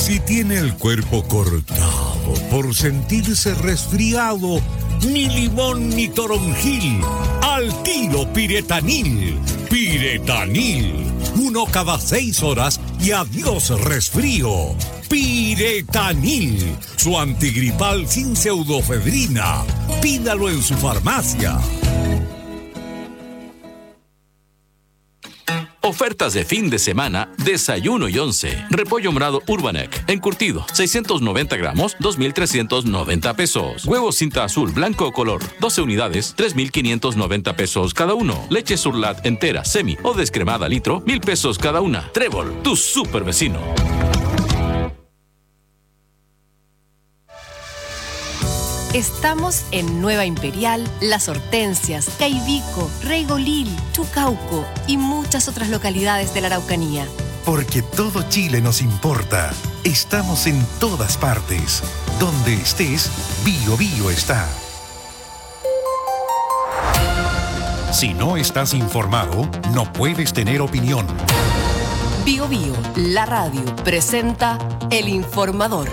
Si tiene el cuerpo cortado por sentirse resfriado, ni limón ni toronjil, al tiro Piretanil. Piretanil, 1 cada 6 horas y adiós resfrío. Piretanil, su antigripal sin pseudofedrina. Pídalo en su farmacia. Ofertas de fin de semana, desayuno y once. Repollo morado Urbanek, encurtido, 690 gramos, 2,390 pesos. Huevos cinta azul, blanco o color, 12 unidades, 3,590 pesos cada uno. Leche Surlat entera, semi o descremada litro, 1,000 pesos cada una. Trébol, tu super vecino. Estamos en Nueva Imperial, Las Hortensias, Caivico, Reigolil, Chucauco y muchas otras localidades de la Araucanía. Porque todo Chile nos importa. Estamos en todas partes. Donde estés, Bio Bio está. Si no estás informado, no puedes tener opinión. Bio Bio, la radio, presenta El Informador.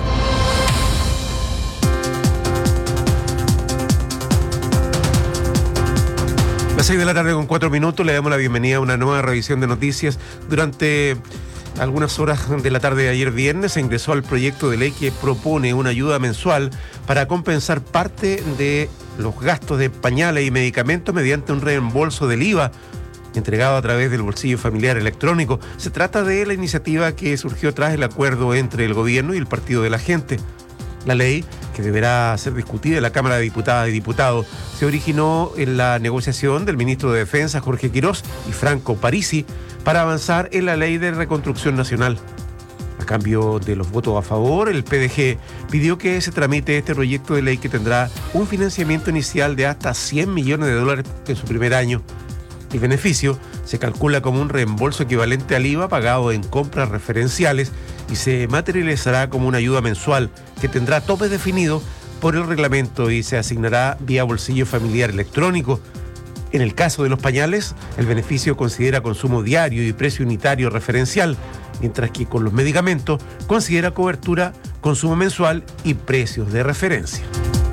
Las 6 de la tarde con 4 minutos, le damos la bienvenida a una nueva revisión de noticias. Durante algunas horas de la tarde de ayer viernes se ingresó al proyecto de ley que propone una ayuda mensual para compensar parte de los gastos de pañales y medicamentos mediante un reembolso del IVA entregado a través del bolsillo familiar electrónico. Se trata de la iniciativa que surgió tras el acuerdo entre el gobierno y el Partido de la Gente. La ley, que deberá ser discutida en la Cámara de Diputadas y Diputados, se originó en la negociación del ministro de Defensa, Jorge Quirós, y Franco Parisi, para avanzar en la Ley de Reconstrucción Nacional. A cambio de los votos a favor, el PDG pidió que se tramite este proyecto de ley que tendrá un financiamiento inicial de hasta $100 millones en su primer año. El beneficio se calcula como un reembolso equivalente al IVA pagado en compras referenciales y se materializará como una ayuda mensual que tendrá topes definidos por el reglamento y se asignará vía bolsillo familiar electrónico. En el caso de los pañales, el beneficio considera consumo diario y precio unitario referencial, mientras que con los medicamentos considera cobertura, consumo mensual y precios de referencia.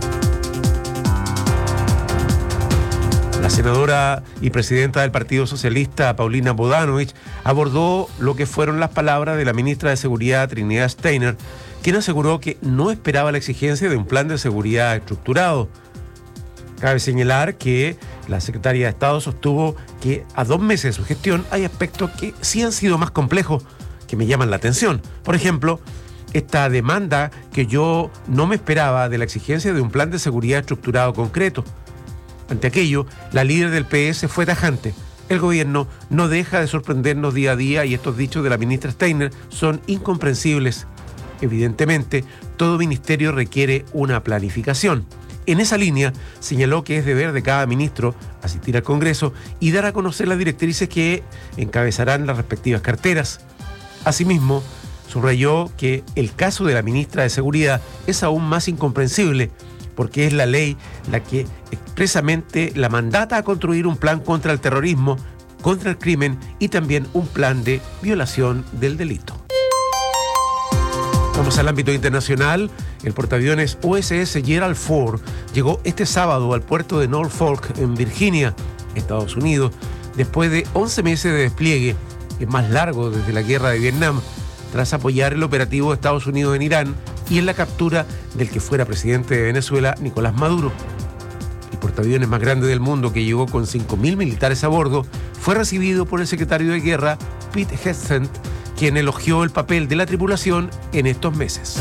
La senadora y presidenta del Partido Socialista, Paulina Bodanovich, abordó lo que fueron las palabras de la ministra de Seguridad, Trinidad Steiner, quien aseguró que no esperaba la exigencia de un plan de seguridad estructurado. Cabe señalar que la secretaria de Estado sostuvo que a 2 meses de su gestión hay aspectos que sí han sido más complejos, que me llaman la atención. Por ejemplo, esta demanda que yo no me esperaba de la exigencia de un plan de seguridad estructurado concreto. Ante aquello, la líder del PS fue tajante. El gobierno no deja de sorprendernos día a día y estos dichos de la ministra Steiner son incomprensibles. Evidentemente, todo ministerio requiere una planificación. En esa línea, señaló que es deber de cada ministro asistir al Congreso y dar a conocer las directrices que encabezarán las respectivas carteras. Asimismo, subrayó que el caso de la ministra de Seguridad es aún más incomprensible, porque es la ley la que expresamente la mandata a construir un plan contra el terrorismo, contra el crimen y también un plan de violación del delito. Vamos al ámbito internacional. El portaaviones USS Gerald Ford llegó este sábado al puerto de Norfolk, en Virginia, Estados Unidos, después de 11 meses de despliegue, el más largo desde la guerra de Vietnam, tras apoyar el operativo de Estados Unidos en Irán y en la captura del que fuera presidente de Venezuela, Nicolás Maduro. El portaaviones más grande del mundo, que llegó con 5.000 militares a bordo, fue recibido por el secretario de Guerra, Pete Hegseth, quien elogió el papel de la tripulación en estos meses.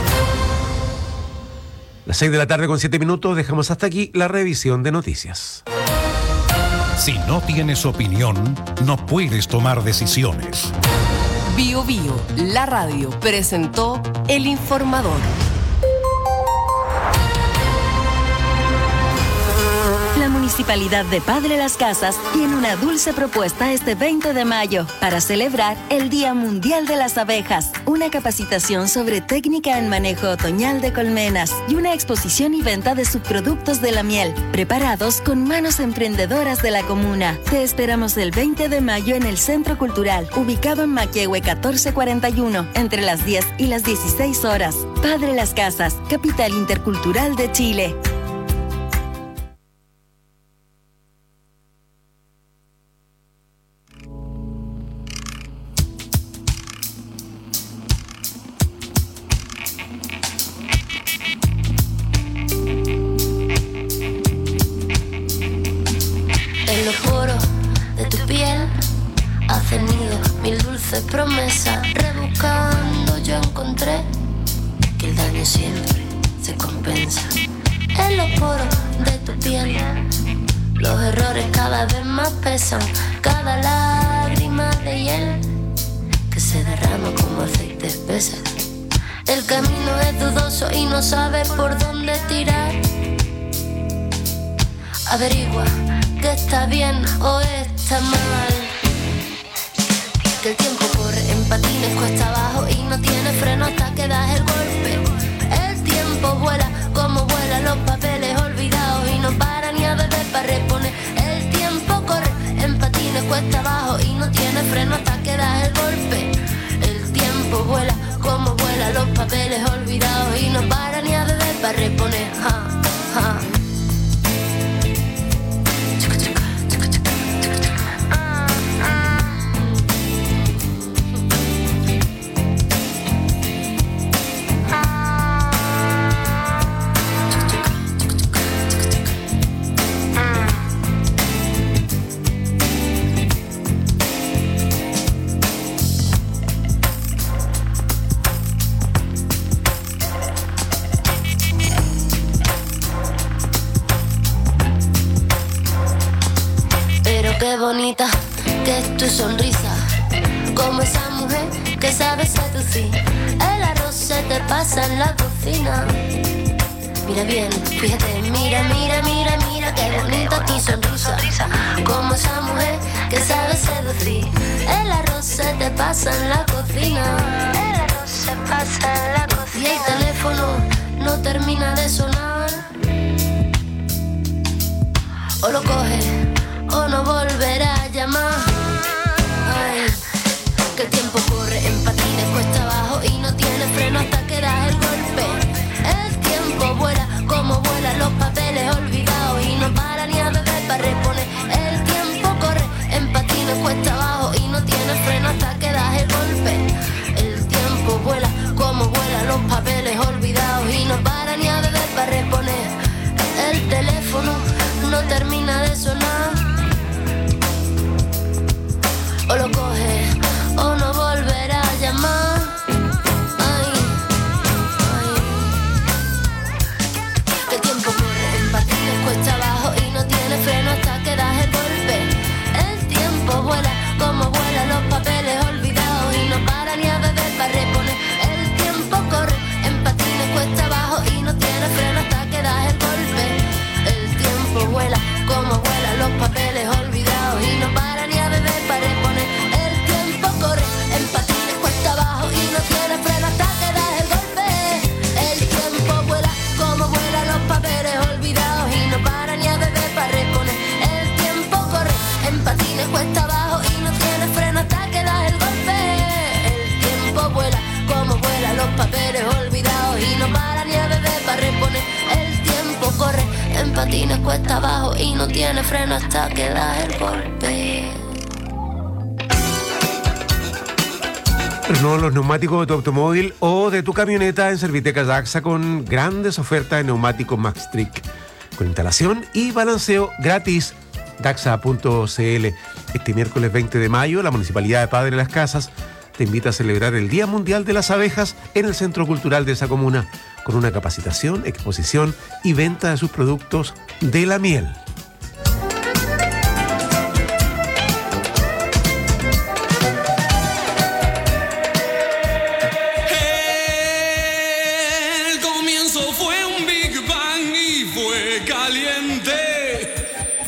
Las 6 de la tarde con 7 minutos, dejamos hasta aquí la revisión de noticias. Si no tienes opinión, no puedes tomar decisiones. Bio Bio, la radio, presentó El Informador. La Municipalidad de Padre Las Casas tiene una dulce propuesta este 20 de mayo para celebrar el Día Mundial de las Abejas, una capacitación sobre técnica en manejo otoñal de colmenas y una exposición y venta de subproductos de la miel, preparados con manos emprendedoras de la comuna. Te esperamos el 20 de mayo en el Centro Cultural, ubicado en Maquehue 1441, entre las 10 y las 16 horas. Padre Las Casas, capital intercultural de Chile. En los poros de tu piel has tenido mil dulces promesas. Rebuscando yo encontré que el daño siempre se compensa. En los poros de tu piel los errores cada vez más pesan. Cada lágrima de hiel que se derrama como aceite espesa. El camino es dudoso y no sabes por dónde tirar. Averigua que está bien o está mal. Que el tiempo corre en patines cuesta abajo y no tiene freno hasta que das el golpe. El tiempo vuela como vuelan los papeles olvidados y no para ni a beber para reponer. El tiempo corre en patines cuesta abajo y no tiene freno hasta que das el golpe. El tiempo vuela como vuelan los papeles olvidados y no para ni a beber para reponer. Qué bonita que es tu sonrisa, como esa mujer que sabe seducir. El arroz se te pasa en la cocina. Mira bien, fíjate, mira, mira, mira, mira, qué bonita tu sonrisa, como esa mujer que sabe seducir. El arroz se te pasa en la cocina. El arroz se pasa en la cocina. Y el teléfono no termina de sonar. O lo coges o no volverá a llamar. Ay, que el tiempo corre en patines cuesta abajo y no tiene freno hasta que das el golpe. El tiempo vuela como vuelan los papeles olvidados y no para ni a beber para reponer. El tiempo corre en patines cuesta abajo y no tiene freno hasta que das el golpe. El tiempo vuela como vuelan los papeles olvidados y no para ni a beber para reponer. El teléfono no termina de sonar. O lo coges o no volverá a llamar. Ay, ay. Que el tiempo corre en patines cuesta abajo y no tiene freno hasta que das el golpe. El tiempo vuela como vuelan los papeles olvidados y no para ni a beber para reponer. El tiempo corre en patines cuesta abajo y no tiene freno hasta que das el golpe. El tiempo vuela como vuelan los papeles olvidados y no para ni a beber para reponer. El tiempo corre en patines cuesta abajo y no tiene freno hasta que das el golpe. El tiempo vuela como vuelan los papeles olvidados y no para ni a beber para reponer. El tiempo corre en patines cuesta abajo y no tiene freno hasta que das el golpe. El tiempo vuela como vuelan los papeles olvidados y no para ni a beber para reponer. El tiempo corre en patines cuesta abajo y no tiene freno hasta que das el golpe. Renueva los neumáticos de tu automóvil o de tu camioneta en Servitecas Daxa con grandes ofertas de neumáticos Maxtric con instalación y balanceo gratis. Daxa.cl. Este miércoles 20 de mayo, la Municipalidad de Padre Las Casas te invita a celebrar el Día Mundial de las Abejas en el Centro Cultural de esa comuna, con una capacitación, exposición y venta de sus productos de la miel. El comienzo fue un Big Bang y fue caliente.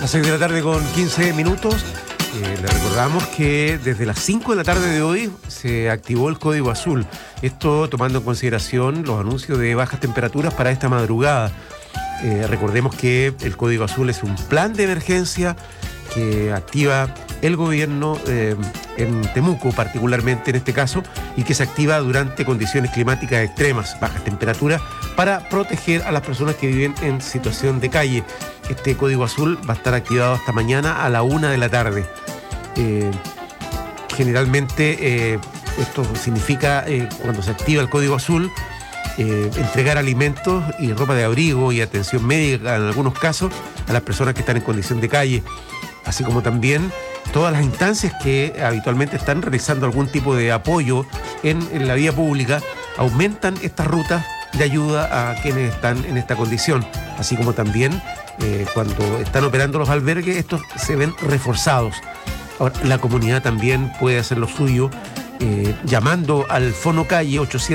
6 de la tarde con 15 minutos. Le recordamos que desde las 5 de la tarde de hoy se activó el código azul. Esto tomando en consideración los anuncios de bajas temperaturas para esta madrugada. Recordemos que el código azul es un plan de emergencia que activa el gobierno en Temuco, particularmente en este caso, y que se activa durante condiciones climáticas extremas, bajas temperaturas, para proteger a las personas que viven en situación de calle. Este código azul va a estar activado hasta mañana a la 1 de la tarde. Generalmente esto significa, cuando se activa el código azul, entregar alimentos y ropa de abrigo y atención médica en algunos casos a las personas que están en condición de calle, así como también todas las instancias que habitualmente están realizando algún tipo de apoyo en la vía pública, aumentan estas rutas de ayuda a quienes están en esta condición, así como también cuando están operando los albergues, estos se ven reforzados. Ahora, la comunidad también puede hacer lo suyo llamando al Fono Calle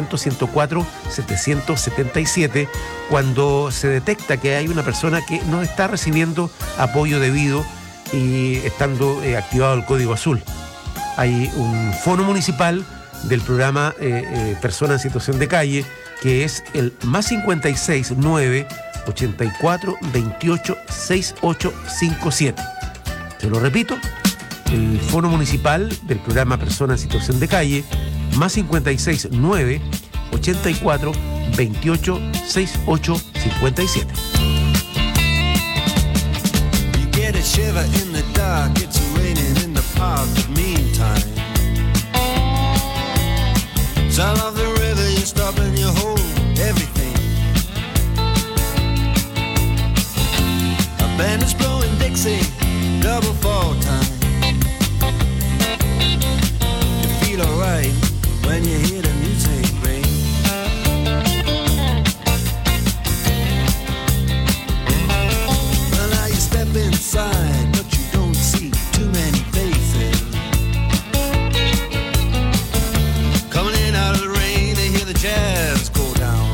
800-104-777 cuando se detecta que hay una persona que no está recibiendo apoyo debido y estando activado el código azul. Hay un fono municipal del programa Personas en Situación de Calle, que es el +56 9 84 28 6857. Se lo repito, el fono municipal del programa Personas en Situación de Calle, +56 9 84 28 6857. Get a shiver in the dark, it's raining in the park, but meantime sound of the river, you stop and you hold everything. A band is blowing Dixie, double fall time. You feel alright when you hear the music ring. Inside, but you don't see too many faces. Coming in out of the rain, they hear the jazz go down.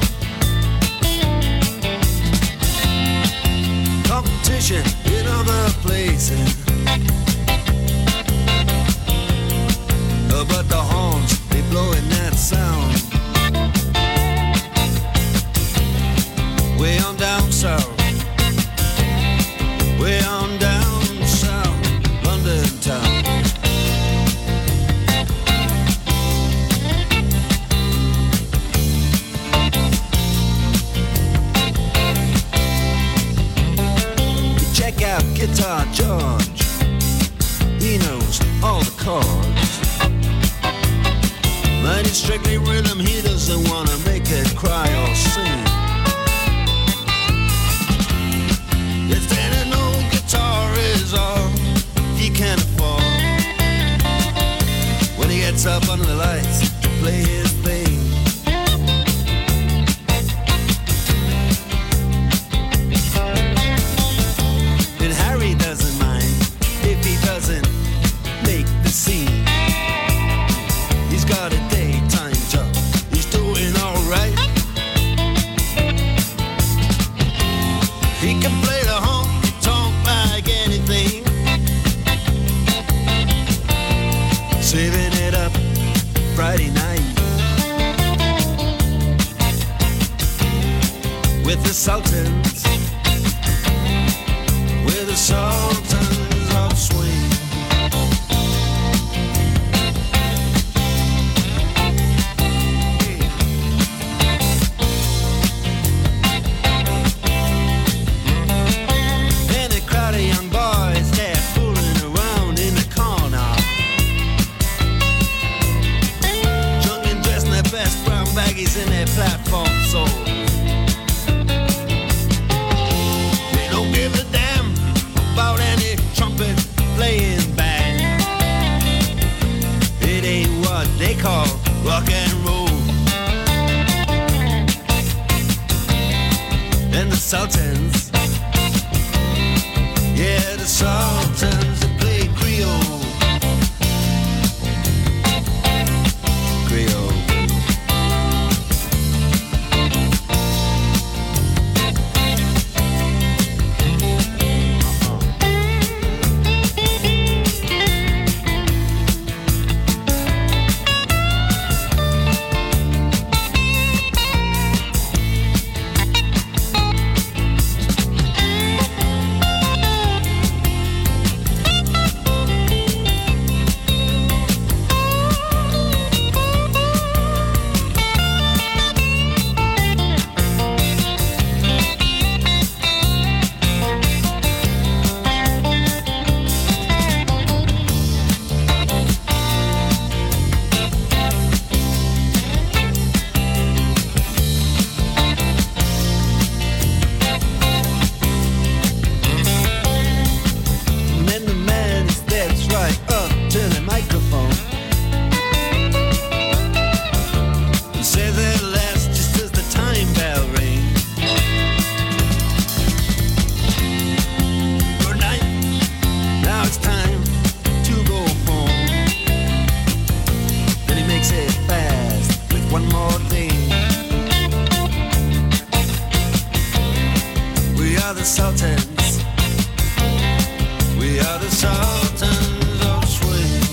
Competition in other places, but the horns, they blowing that sound. Way on down south, way on down south, London town. You check out Guitar George, he knows all the chords. But it's strictly rhythm, he doesn't wanna make it cry or sing. If there ain't no guitar is all he can afford, when he gets up under the lights to play his thing. And Harry doesn't mind if he doesn't make the scene. He's got a daytime job, he's doing alright. He can play the honky-tonk like anything, saving it up Friday night with the Sultans, with the Sultans of Swing. In their platform soul, they don't give a damn about any trumpet playing band. It ain't what they call rock and roll. And the Sultans, yeah, the Sultans that play Creole. Creole. Sultans. We are the Sultans of Swing.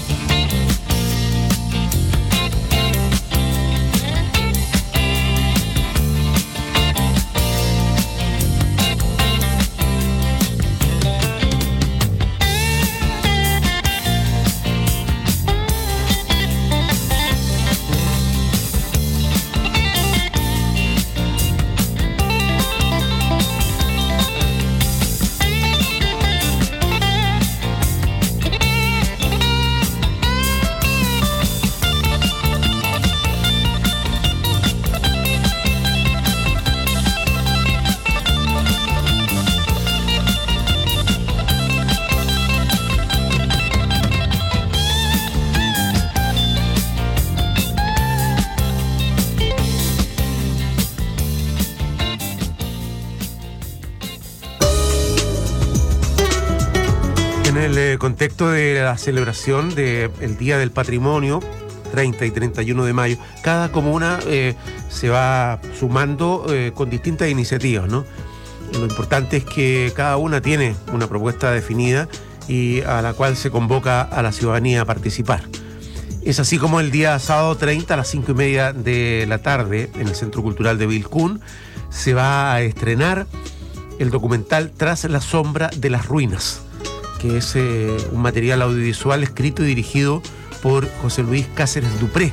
Contexto de la celebración del Día del Patrimonio, 30 y 31 de mayo, cada comuna se va sumando con distintas iniciativas, ¿no? Lo importante es que cada una tiene una propuesta definida y a la cual se convoca a la ciudadanía a participar. Es así como el día sábado 30 a las 5:30 de la tarde en el Centro Cultural de Vilcún se va a estrenar el documental Tras la sombra de las ruinas, que es un material audiovisual escrito y dirigido por José Luis Cáceres Dupré.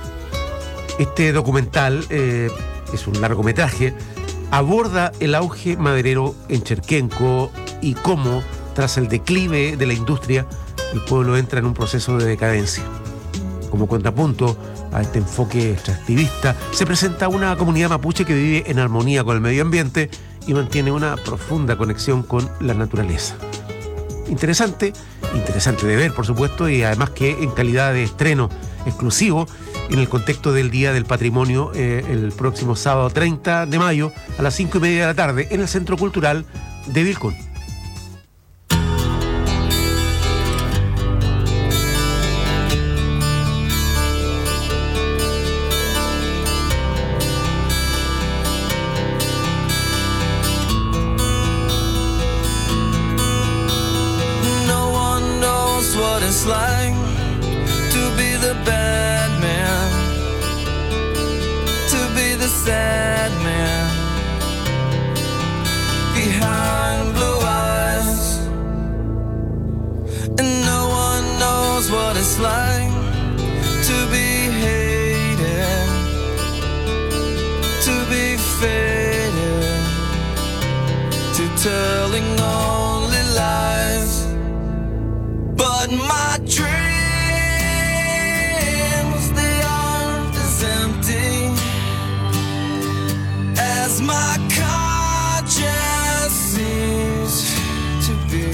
Este documental es un largometraje, aborda el auge maderero en Cherquenco y cómo, tras el declive de la industria, el pueblo entra en un proceso de decadencia. Como contrapunto a este enfoque extractivista, se presenta una comunidad mapuche que vive en armonía con el medio ambiente y mantiene una profunda conexión con la naturaleza. Interesante de ver, por supuesto, y además que en calidad de estreno exclusivo en el contexto del Día del Patrimonio el próximo sábado 30 de mayo a las 5:30 de la tarde en el Centro Cultural de Vilcún. It's like to be the bad man, to be the sad man behind blue eyes, and no one knows what it's like to be hated, to be faded, to telling only lies. But my dreams, they aren't as empty as my conscience seems to be.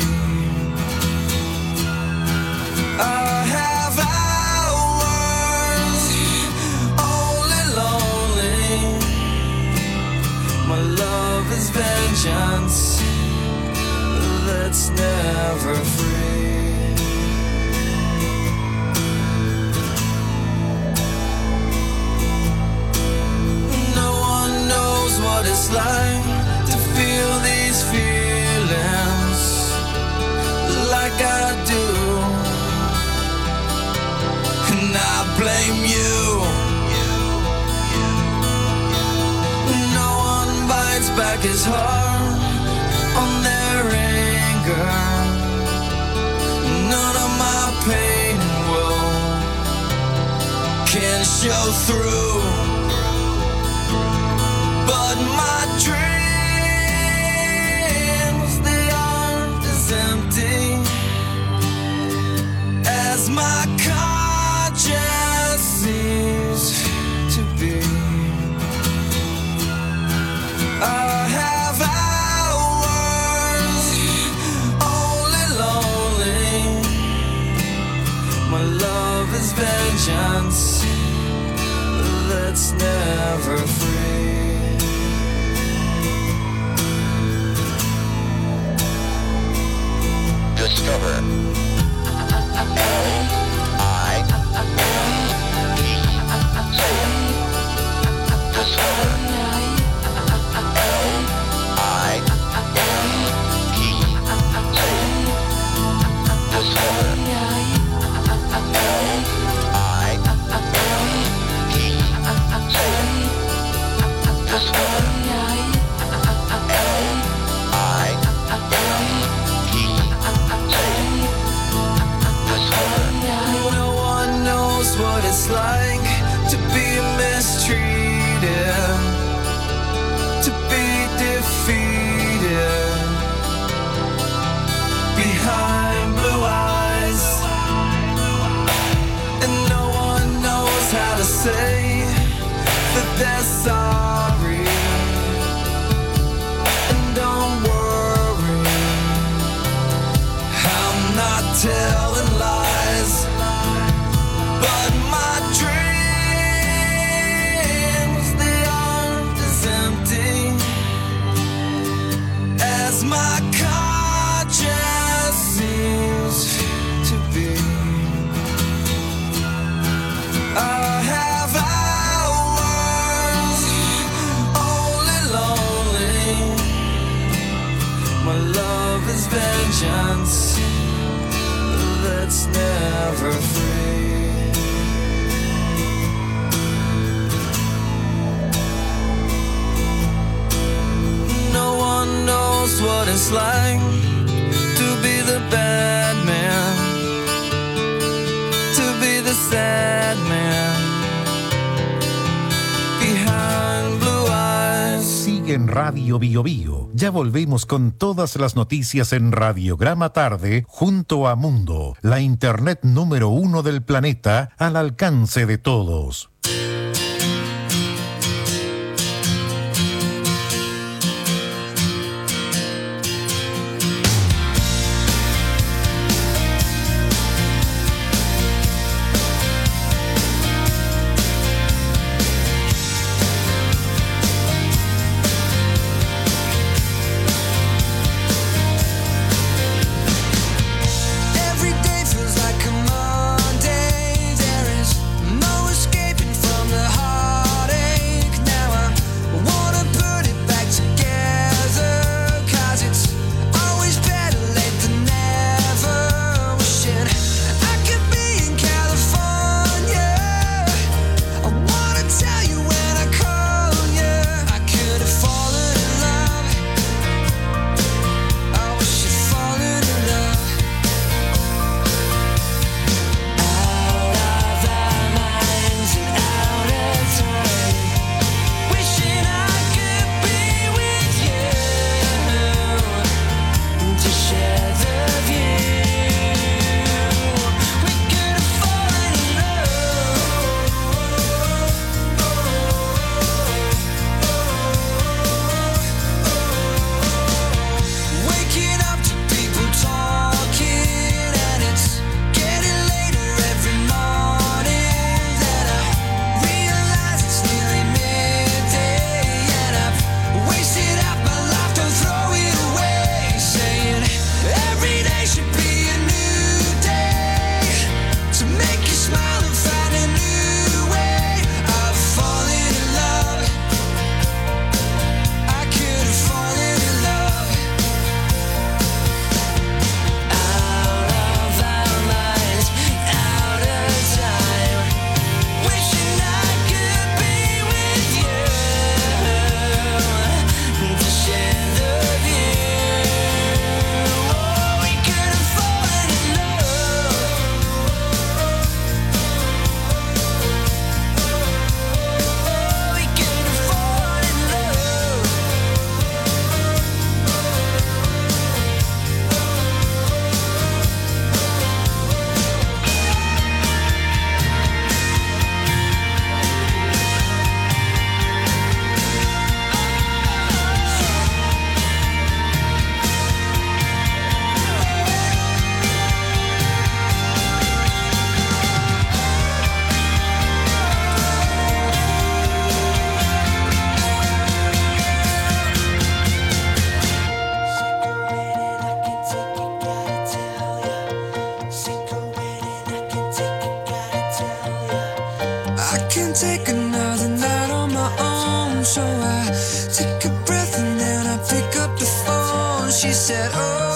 I have hours only lonely. My love is vengeance that's never free. What it's like to feel these feelings like I do, and I blame you. No one bites back his heart on their anger. None of my pain and woe can show through. But my dreams, they aren't as empty as my conscience seems to be. I have hours only lonely. My love is vengeance that's never free. Discover Discover My car just seems to be. I have hours only lonely. My love is vengeance that's never free. No one knows what it's like to be the bad man, to be the sad man behind blue eyes. Sigue en Radio Bio Bio. Ya volvemos con todas las noticias en Radiograma Tarde junto a Mundo, la internet número 1 del planeta al alcance de todos. Every day feels like a Monday. There is no escaping from the heartache. Now I wanna put it back together, 'cause it's always better late than never. Wishing I could be in California. I wanna tell you when I call you. I could have fallen in love. I wish you'd fallen in love. Out of our minds and out of time. Wishing I could be with you to share the view. We could have fallen in love. Waking up to people talking, and it's getting later every morning. Then I realize it's nearly midday, and I've wasted half my life, don't throw it away. Saying every day should be a new day, to make you smile and find a new way. I've fallen in love. I could have fallen in love. Out of our minds, out of time. Wishing I could be with you to share the view. Oh, we could have fallen in love. Oh, we could have fallen in love. I can't take another night on my own, so I take a breath and then I pick up the phone. She said,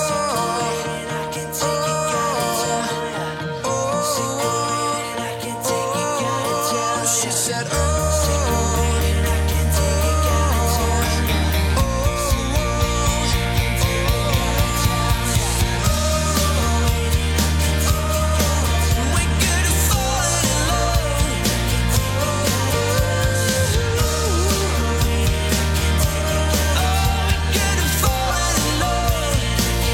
she said, we could have fallen in love. Oh, we could have fallen in love.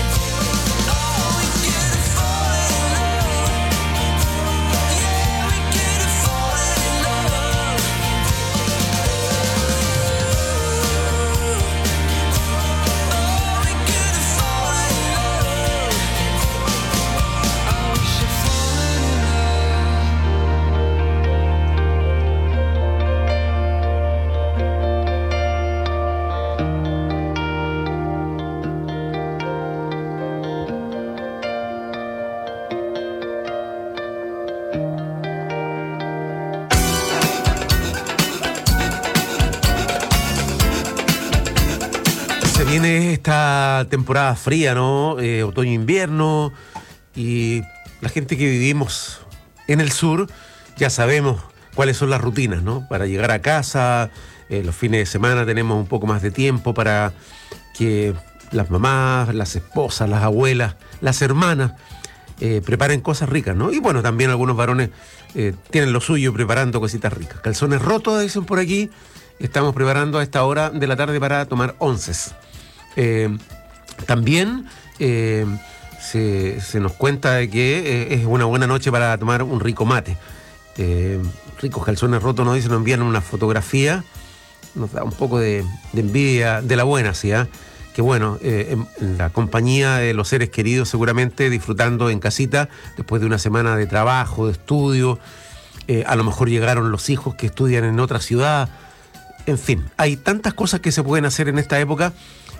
viene esta temporada fría, ¿no? Otoño-invierno, y la gente que vivimos en el sur ya sabemos cuáles son las rutinas, ¿no? Para llegar a casa, los fines de semana tenemos un poco más de tiempo para que las mamás, las esposas, las abuelas, las hermanas preparen cosas ricas, ¿no? Y bueno, también algunos varones tienen lo suyo preparando cositas ricas. Calzones rotos, dicen por aquí. Estamos preparando a esta hora de la tarde para tomar onces. También se nos cuenta de que es una buena noche para tomar un rico mate. Ricos calzones rotos, nos dicen, nos envían una fotografía. Nos da un poco de envidia de la buena, ¿sí? Que bueno, en la compañía de los seres queridos, seguramente disfrutando en casita después de una semana de trabajo, de estudio. A lo mejor llegaron los hijos que estudian en otra ciudad. En fin, hay tantas cosas que se pueden hacer en esta época.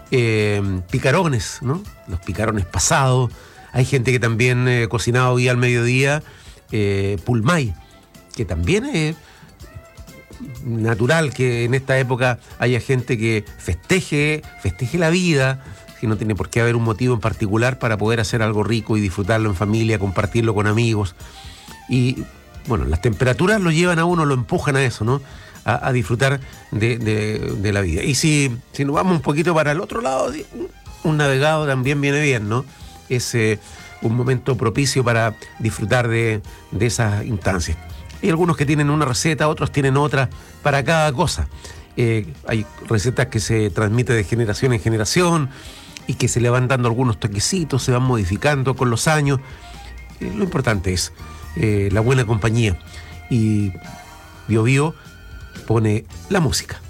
Picarones, ¿no? Los picarones pasados. Hay gente que también cocinaba hoy al mediodía pulmay, que también es natural que en esta época haya gente que festeje la vida, que no tiene por qué haber un motivo en particular para poder hacer algo rico y disfrutarlo en familia, compartirlo con amigos. Y bueno, las temperaturas lo llevan a uno, lo empujan a eso, ¿no? A disfrutar de la vida. Y si nos vamos un poquito para el otro lado, un navegado también viene bien, ¿no? Es un momento propicio para disfrutar de esas instancias. Hay algunos que tienen una receta, otros tienen otra para cada cosa. Hay recetas que se transmiten de generación en generación y que se le van dando algunos toquecitos, se van modificando con los años. Lo importante es la buena compañía. Y Bio Bio pone la música.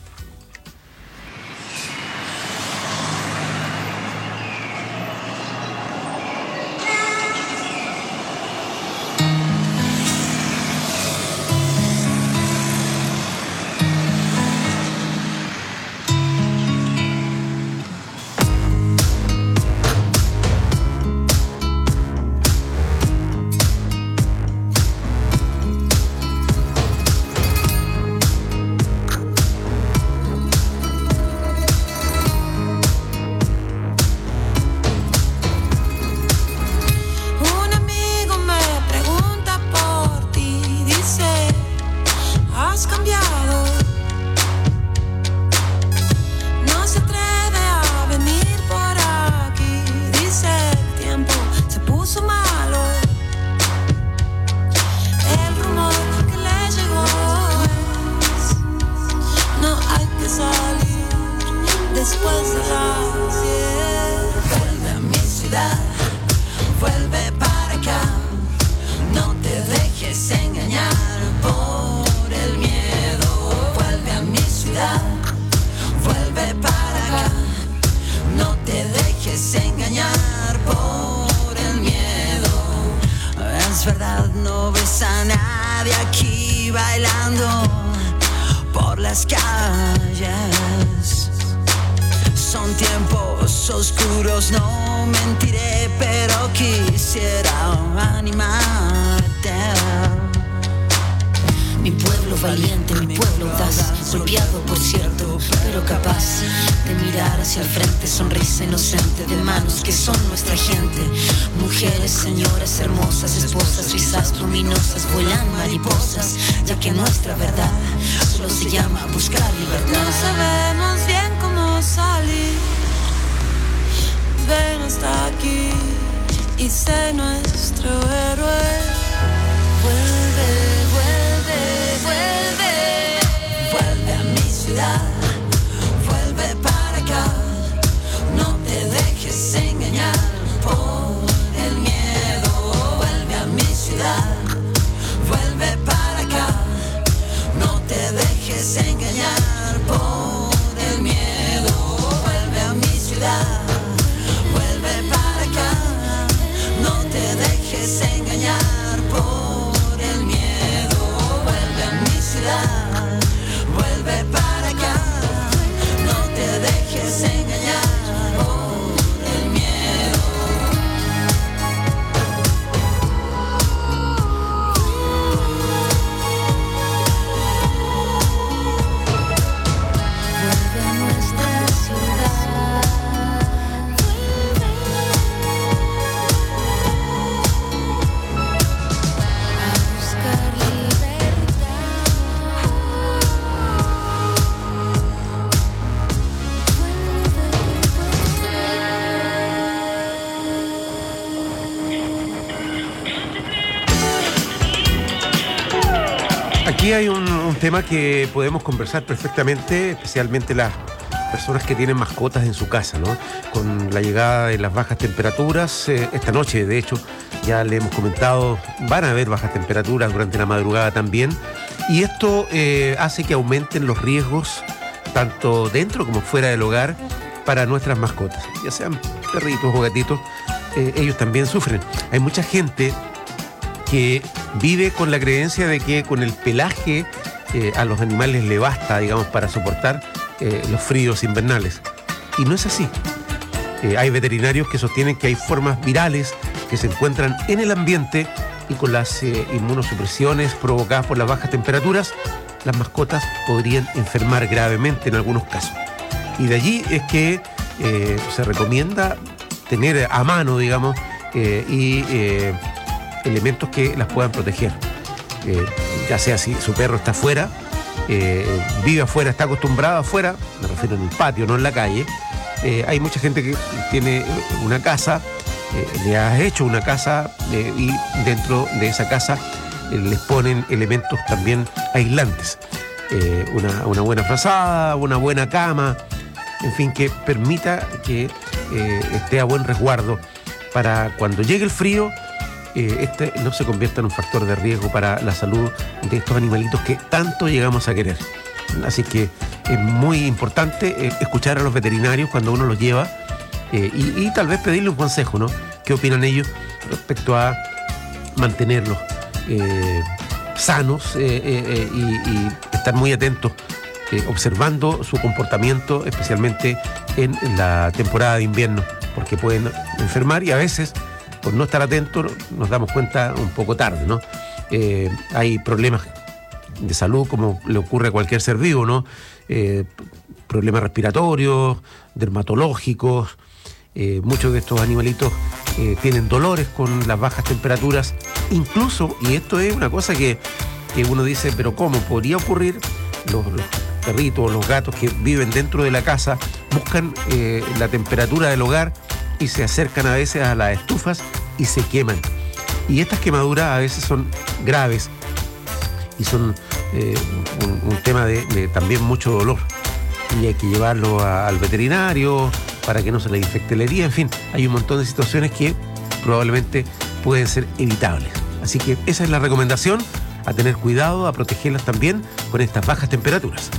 Engañar. Aquí hay un tema que podemos conversar perfectamente, especialmente las personas que tienen mascotas en su casa, ¿no? Con la llegada de las bajas temperaturas, esta noche, de hecho, ya le hemos comentado, van a haber bajas temperaturas durante la madrugada también, y esto hace que aumenten los riesgos, tanto dentro como fuera del hogar, para nuestras mascotas, ya sean perritos o gatitos, ellos también sufren. Hay mucha gente que vive con la creencia de que con el pelaje a los animales le basta, digamos, para soportar los fríos invernales. Y no es así. Hay veterinarios que sostienen que hay formas virales que se encuentran en el ambiente y con las inmunosupresiones provocadas por las bajas temperaturas, las mascotas podrían enfermar gravemente en algunos casos. Y de allí es que se recomienda tener a mano, digamos, elementos que las puedan proteger. Ya sea si su perro está afuera, vive afuera, está acostumbrado afuera, me refiero en el patio, no en la calle. Hay mucha gente que tiene una casa, le ha hecho una casa y dentro de esa casa les ponen elementos también aislantes. Una buena frazada, una buena cama, en fin, que permita que esté a buen resguardo para cuando llegue el frío, este no se convierta en un factor de riesgo para la salud de estos animalitos que tanto llegamos a querer. Así que es muy importante escuchar a los veterinarios cuando uno los lleva y tal vez pedirle un consejo, ¿no? ¿Qué opinan ellos respecto a mantenerlos sanos y estar muy atentos, observando su comportamiento, especialmente en la temporada de invierno, porque pueden enfermar y a veces, por no estar atentos, nos damos cuenta un poco tarde, ¿no? Hay problemas de salud, como le ocurre a cualquier ser vivo, ¿no? Problemas respiratorios, dermatológicos. Muchos de estos animalitos tienen dolores con las bajas temperaturas. Incluso, y esto es una cosa que uno dice, pero ¿cómo podría ocurrir? Los perritos o los gatos que viven dentro de la casa buscan la temperatura del hogar y se acercan a veces a las estufas y se queman. Y estas quemaduras a veces son graves y son un tema de también mucho dolor. Y hay que llevarlo al veterinario para que no se le infecte la herida. En fin, hay un montón de situaciones que probablemente pueden ser evitables. Así que esa es la recomendación, a tener cuidado, a protegerlas también con estas bajas temperaturas.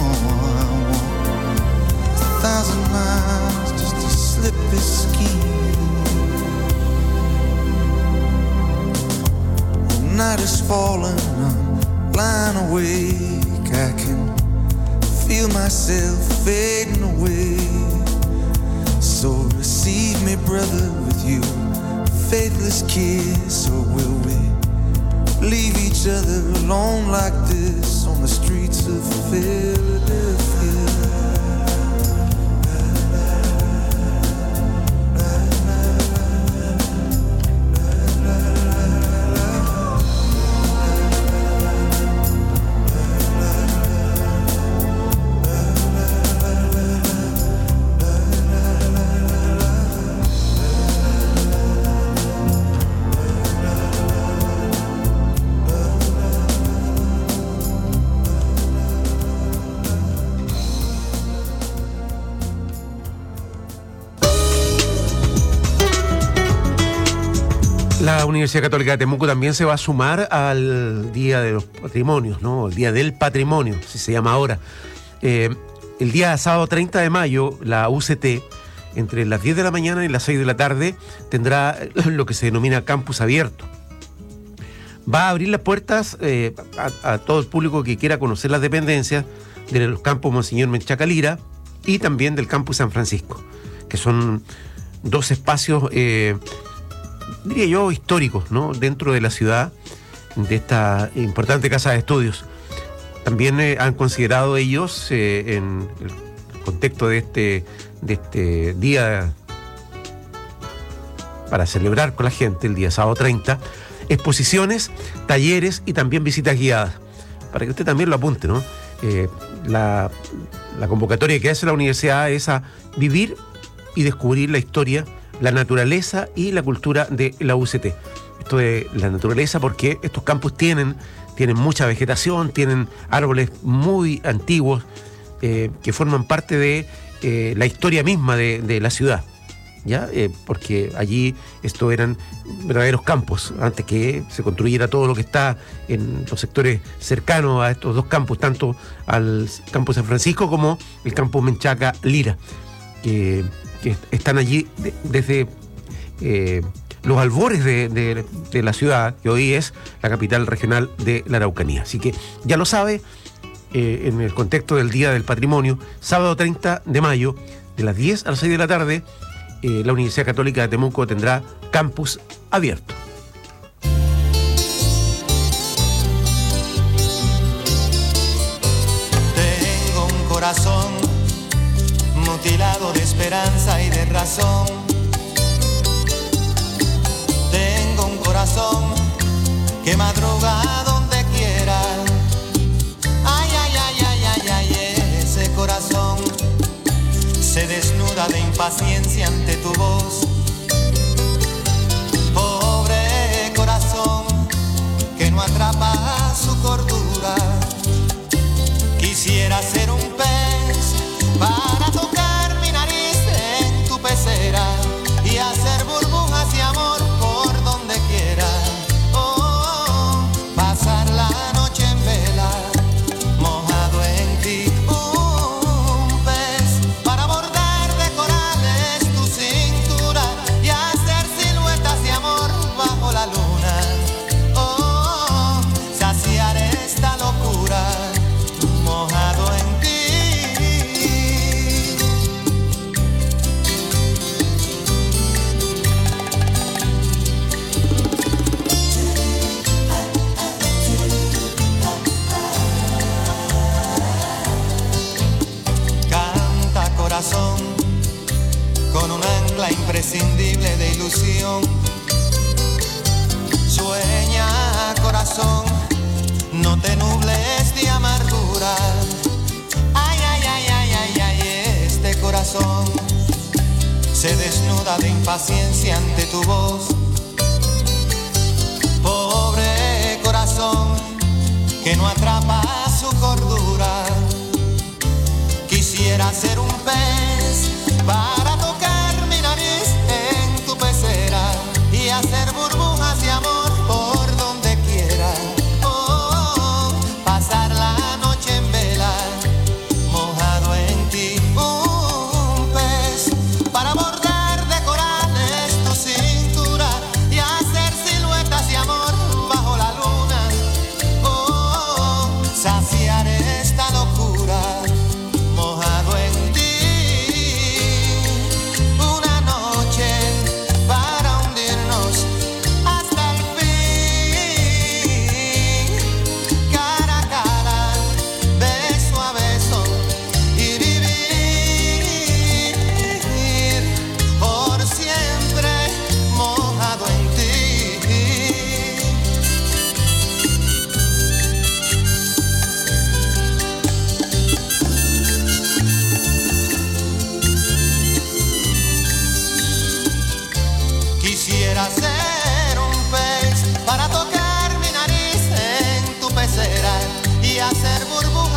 Miles just to slip this ski. night is falling, I'm lying awake. I can feel myself fading away. So receive me, brother, with you faithless kiss, or will we leave each other alone like this on the streets of Philadelphia? La Universidad Católica de Temuco también se va a sumar al Día de los Patrimonios, ¿no? El Día del Patrimonio, si se llama ahora. El día sábado 30 de mayo, la UCT, entre las 10 de la mañana y las 6 de la tarde, tendrá lo que se denomina campus abierto. Va a abrir las puertas a todo el público que quiera conocer las dependencias de los campus Monseñor Menchaca Lira y también del campus San Francisco, que son dos espacios diría yo, históricos, ¿no? Dentro de la ciudad, de esta importante casa de estudios. También han considerado ellos, en el contexto de este día para celebrar con la gente, el día sábado 30, exposiciones, talleres y también visitas guiadas. Para que usted también lo apunte, ¿no? La convocatoria que hace la universidad es a vivir y descubrir la historia, la naturaleza y la cultura de la UCT. Esto de la naturaleza porque estos campus tienen mucha vegetación, tienen árboles muy antiguos que forman parte de la historia misma de la ciudad, ¿ya? Porque allí estos eran verdaderos campos antes que se construyera todo lo que está en los sectores cercanos a estos dos campus, tanto al campus San Francisco como el campus Menchaca Lira, que están allí desde los albores de la ciudad, que hoy es la capital regional de la Araucanía. Así que ya lo sabe, en el contexto del Día del Patrimonio, sábado 30 de mayo, de las 10 a las 6 de la tarde, la Universidad Católica de Temuco tendrá campus abierto. Tengo un corazón mutilado de esperanza y de razón. Tengo un corazón que madruga donde quiera. Ay, ay, ay, ay, ay, ay, ese corazón se desnuda de impaciencia ante tu voz. Pobre corazón que no atrapa su cordura. Quisiera ser un pez para tocar mi nariz en tu pecera y hacer burbujas de amor por donde quiera. Oh, pasar la noche en vela, mojado en ti. Un pez para bordar de corales tu cintura y hacer siluetas de amor bajo la luna. Oh, saciar esta locura, mojado en ti. Con un ancla imprescindible de ilusión. Sueña, corazón, no te nubles de amargura. Ay, ay, ay, ay, ay, ay, este corazón se desnuda de impaciencia ante tu voz. Pobre corazón que no atrapa su cordura. Quisiera ser un pez para tocar mi nariz en tu pecera y hacer burbujas de amor por donde quiera. Oh, pasar la noche en vela, mojado en ti. Un pez para bordar de corales tu cintura y hacer siluetas de amor bajo la luna.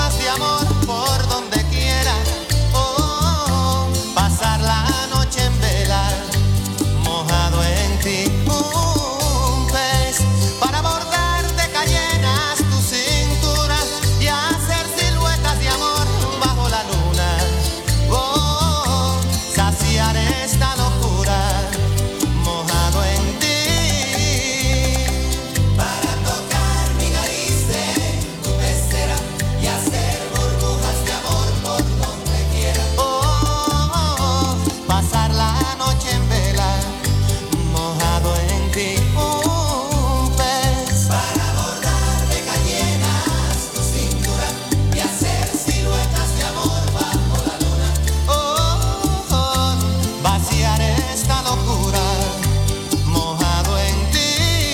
burbujas de amor por donde quiera. Oh, pasar la noche en vela, mojado en ti. Un pez para bordarte cayenas tu cintura y hacer siluetas de amor bajo la luna. Oh, saciar esta locura, mojado en ti. Para tocar mi nariz en tu pecera y hacer burbujas de amor por donde quiera. Oh, pasar la noche en vela, mojado en ti. Un pez para bordar de cayenas tu cintura y hacer siluetas de amor bajo la luna. Oh, vaciar esta locura, mojado en ti.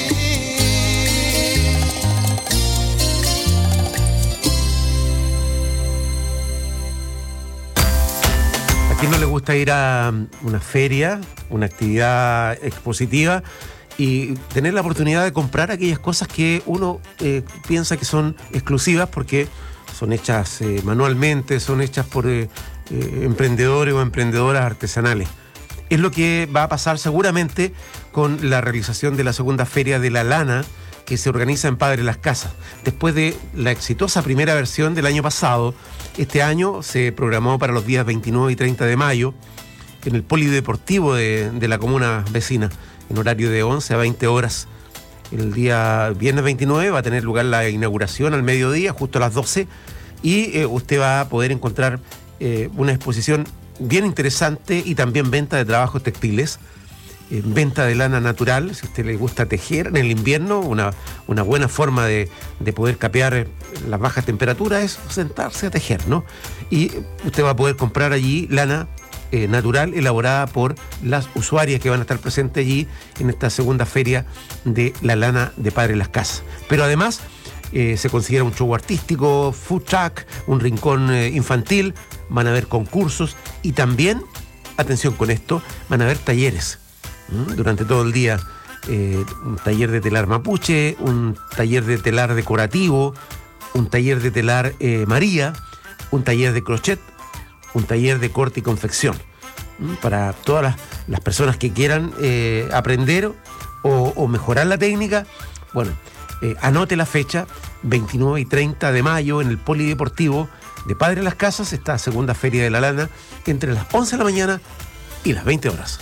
¿A quién no le gusta ir a una feria, una actividad expositiva y tener la oportunidad de comprar aquellas cosas que uno piensa que son exclusivas porque son hechas manualmente, son hechas por emprendedores o emprendedoras artesanales? Es lo que va a pasar seguramente con la realización de la segunda feria de la lana que se organiza en Padre Las Casas. Después de la exitosa primera versión del año pasado, este año se programó para los días 29 y 30 de mayo en el polideportivo de la comuna vecina, en horario de 11 a 20 horas. El día viernes 29 va a tener lugar la inauguración al mediodía, justo a las 12, y usted va a poder encontrar una exposición bien interesante y también venta de trabajos textiles, venta de lana natural. Si a usted le gusta tejer en el invierno, una buena forma de poder capear las bajas temperaturas es sentarse a tejer, ¿no? Y usted va a poder comprar allí lana natural elaborada por las usuarias que van a estar presentes allí en esta segunda feria de la lana de Padre Las Casas. Pero además se considera un show artístico, food truck, un rincón infantil, van a haber concursos y también, atención con esto, van a haber talleres durante todo el día. Un taller de telar mapuche, un taller de telar decorativo, un taller de telar María, un taller de crochet, un taller de corte y confección. Para todas las personas que quieran aprender o mejorar la técnica, bueno, anote la fecha, 29 y 30 de mayo en el polideportivo de Padre Las Casas, esta segunda feria de la lana, entre las 11 de la mañana y las 20 horas.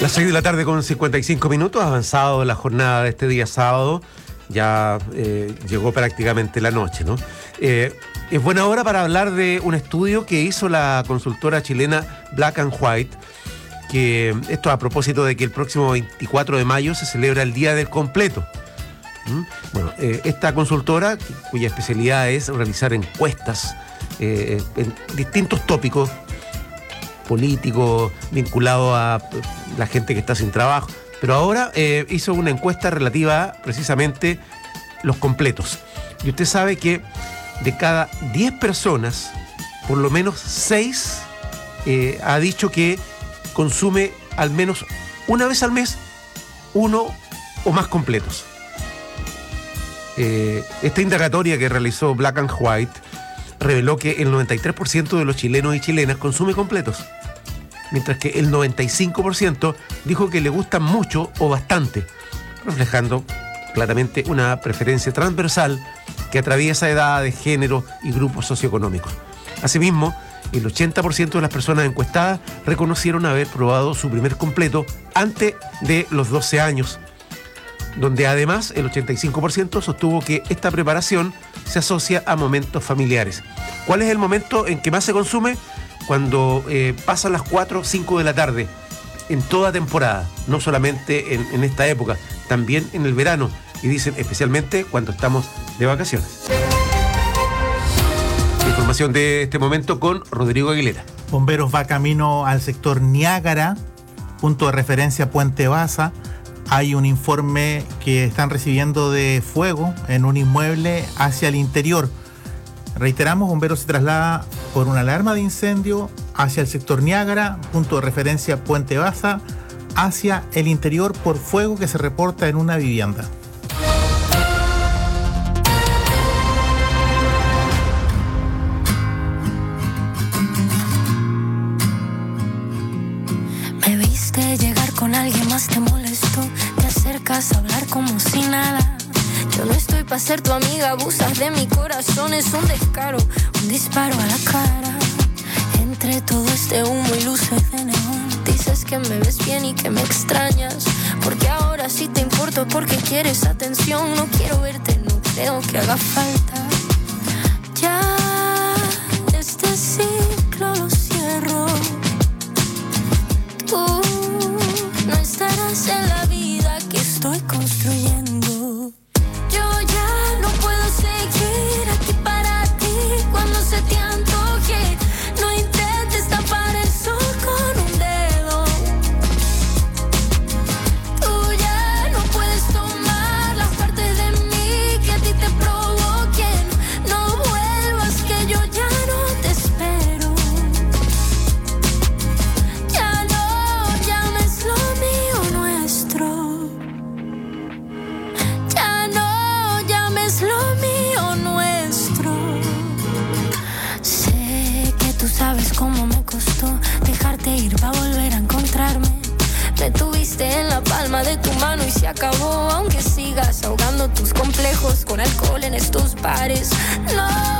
Las 6 de la tarde con 55 minutos, avanzado la jornada de este día sábado, ya llegó prácticamente la noche, ¿no? Es buena hora para hablar de un estudio que hizo la consultora chilena Black & White, que esto a propósito de que el próximo 24 de mayo se celebra el Día del Completo. Bueno, esta consultora, cuya especialidad es realizar encuestas en distintos tópicos políticos vinculados a la gente que está sin trabajo, pero ahora hizo una encuesta relativa a precisamente los completos. Y usted sabe que de cada 10 personas, por lo menos 6 ha dicho que consume al menos una vez al mes uno o más completos. Esta indagatoria que realizó Black & White reveló que el 93% de los chilenos y chilenas consume completos, mientras que el 95% dijo que le gustan mucho o bastante, reflejando claramente una preferencia transversal que atraviesa edades, género y grupos socioeconómicos. Asimismo, el 80% de las personas encuestadas reconocieron haber probado su primer completo antes de los 12 años, donde además el 85% sostuvo que esta preparación se asocia a momentos familiares. ¿Cuál es el momento en que más se consume? Cuando pasan las 4 o 5 de la tarde, en toda temporada, no solamente en esta época, también en el verano, y dicen especialmente cuando estamos de vacaciones. Información de este momento con Rodrigo Aguilera. Bomberos va camino al sector Niágara, punto de referencia Puente Baza. Hay un informe que están recibiendo de fuego en un inmueble hacia el interior. Reiteramos, bomberos se traslada por una alarma de incendio hacia el sector Niágara, punto de referencia Puente Baza, hacia el interior por fuego que se reporta en una vivienda. Me viste llegar con alguien más, te molestó, te acercas a hablar como si nada. Yo no estoy para ser tu amiga, abusas de mi corazón, es un descaro, un disparo a la cara. Entre todo este humo y luces de neón, dices que me ves bien y que me extrañas, porque ahora sí te importo, porque quieres atención. No quiero verte, no creo que haga falta. Ya este ciclo lo cierro. Tú no estarás en la vida que estoy construyendo. Yo ya no puedo seguir aquí para ti cuando se te antoje. No intentes tapar el sol con un dedo. Tú ya no puedes tomar las partes de mí que a ti te provoquen. No vuelvas, que yo ya no te espero. Ya no llames lo mío nuestro. Ya no llames lo mío nuestro. Sé que tú sabes cómo me costó dejarte ir para volver a encontrarme. Me tuviste en la palma de tu mano y se acabó, aunque sigas ahogando tus complejos con alcohol en estos bares. No